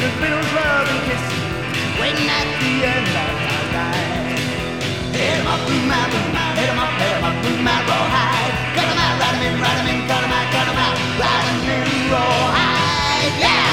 the fiddles, love and kissing, waiting at the end of my ride. Hit 'em up, boom out, hit 'em up, boom out, rawhide. Cut 'em out, ride 'em in, cut 'em out, ride 'em in, rawhide, yeah!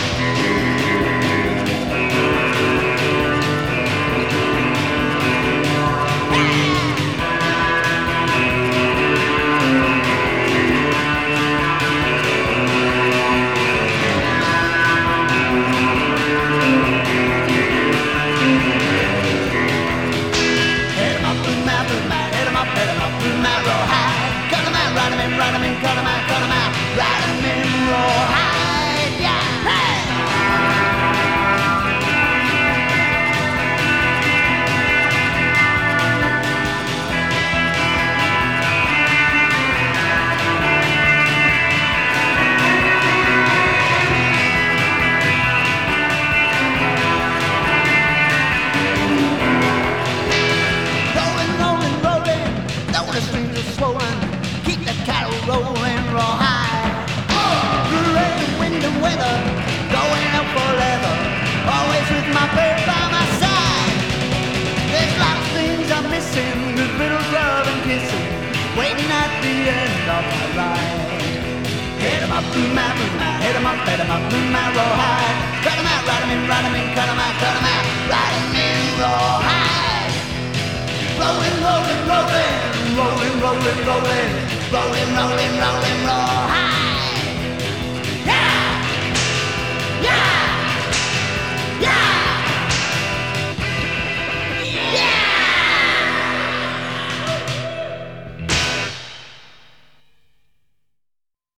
Ride 'em in, cut 'em out, ride 'em in, rawhide, yeah, hey! Rolling, rolling, rolling, though the strings are swollen, keep the cattle rolling rawhide. Through rain, wind and weather, going out for leather, always with my babe by my side. There's lots of things I'm missing, the fiddles, love and kissing, waiting at the end of my ride. Hit 'em up, boom out, hit 'em up, boom out, rawhide. Cut 'em out, ride 'em in, cut 'em out, ride 'em in, rawhide. Rolling, rolling, rolling, rolling, rolling, rolling, rolling, rolling, rolling, rolling.